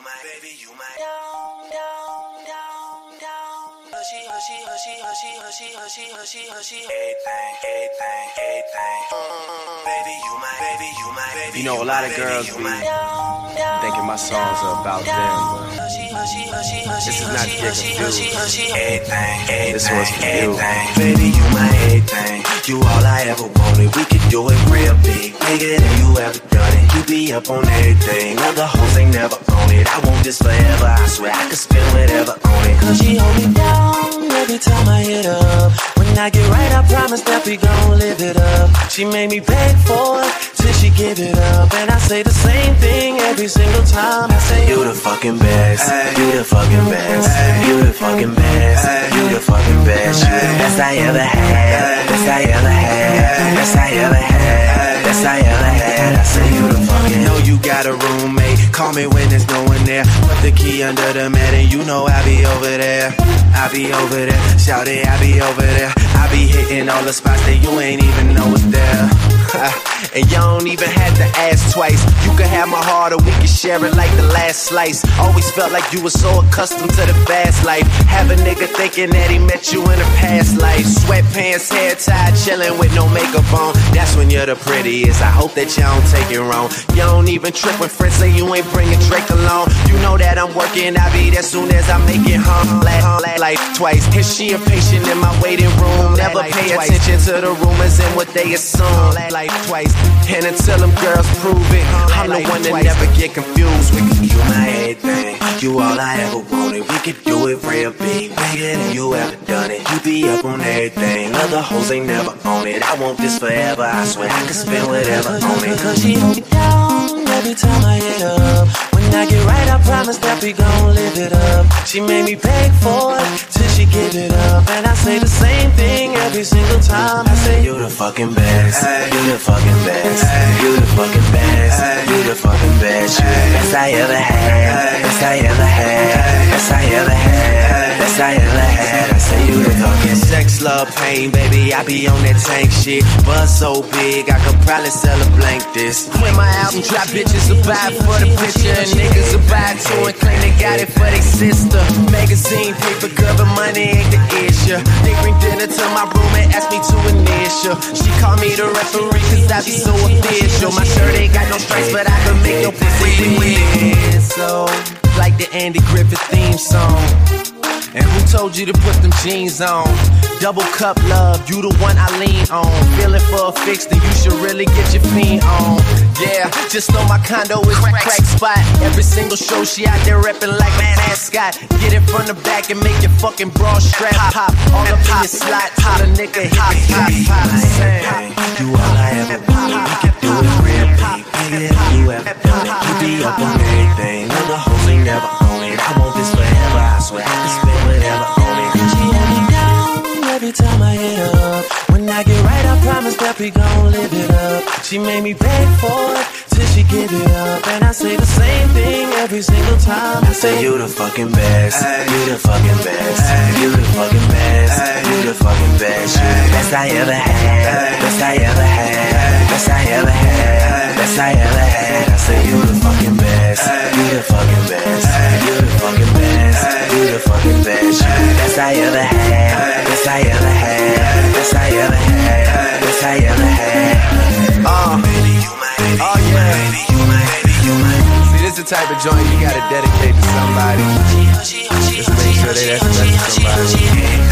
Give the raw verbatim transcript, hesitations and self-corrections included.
my, baby, you my. Down, down, down, down. Hushy, hushy, hushy, hushy, hushy, hushy, hushy, hushy. Everything, everything, everything. Baby, you my, baby, you my, baby. You know, a lot of girls be thinking my songs are about them, but this is not to get confused. This one's for you. Baby, you my everything. You all I ever wanted. We could do it real big, bigger than you ever done it. You be up on everything. Other hoes ain't never on it. I want this forever. I swear I could spend whatever on it. Cause she hold me down every time I hit up. When I get right, I promise that we gon' live it up. She made me beg for it till she give it up. And I say the same thing every single time. I say you the fucking best. You the fucking best. You the fucking best. You the fucking best. You the best I ever had. Best I ever had. Best I ever had. Best I ever had. I say you the fucking. Know you got a roommate. Call me when there's no one there. Put the key under the mat and you know I be over there. I be over there. Shout it, I be over there. I be hitting all the spots that you ain't even know was there. And you don't even have to ask twice. You can have my heart or we can share it like the last slice. Always felt like you were so accustomed to the fast life. Have a nigga thinking that he met you in a past life. Sweatpants, hair tied, chilling with no makeup on. That's when you're the prettiest. I hope that you don't take it wrong. You don't even trip when friends say you ain't bringing Drake along. You know that I'm working, I be there soon as I make it home. Like twice, and she impatient in my waiting room. Never pay attention to the rumors and what they assume. Like twice, and until them girls prove it, I'm the one that never get confused. We could, you my everything, you all I ever wanted. We could do it real big, bigger than you ever done it. You be up on everything, other hoes ain't never on it. I want this forever, I swear I could spend whatever on it. Cause she hold me down every time I hit up. When I get right, I promise that we gon' live it up. She made me beg for it till she give it up. And I say the same thing every single time. I say you the fucking best, you the fucking best, you the fucking best, you the fucking best. You the best I ever had, best I ever had, best I ever had, best I ever had. I say you the fucking sex, love, pain, baby, I be on that tank shit. Buzz so big, I could probably sell a blank this. When my album drop, bitches will buy for the picture, and niggas will buy too and claim they got it for they sister. Magazine, paper, girl, but money ain't the issue. They bring dinner to my room and ask me to initial. She call me the referee cause I be so official. My shirt ain't got no stripes, but I can make your pussy win. So, like the Andy Griffith theme song. And who told you to put them jeans on? Double cup love, you the one I lean on. Feeling for a fix, then you should really get your fiend on. Yeah, just know my condo is a crack spot. Every single show she out there reppin' like a mascot. Get it from the back and make your fucking bra strap pop. All up in your slot, till a nigga hit the top, pop, you all I ever wanted. We can do it real big, bigger than you ever done it. You be up on everything, other hoes ain't never on it. I want this forever, I swear I can spend whatever on it. She hold me down every time I hit up. When I get right, I promise that we gon' live it up. She made me beg for it till she give it up. And I say the same thing every single time. I say you the fucking best, you the fucking best, you the fucking best, you the fucking best. You the best I ever had, best I ever had, best I ever had, best I ever had. I say you the fucking best, you the fucking best, you the fucking best, you the fucking best. You the best I ever had, best I ever had, best I ever had, best I ever had. Uh, oh yeah. See, this is the type of joint you gotta dedicate to somebody. Just make sure they that's to somebody.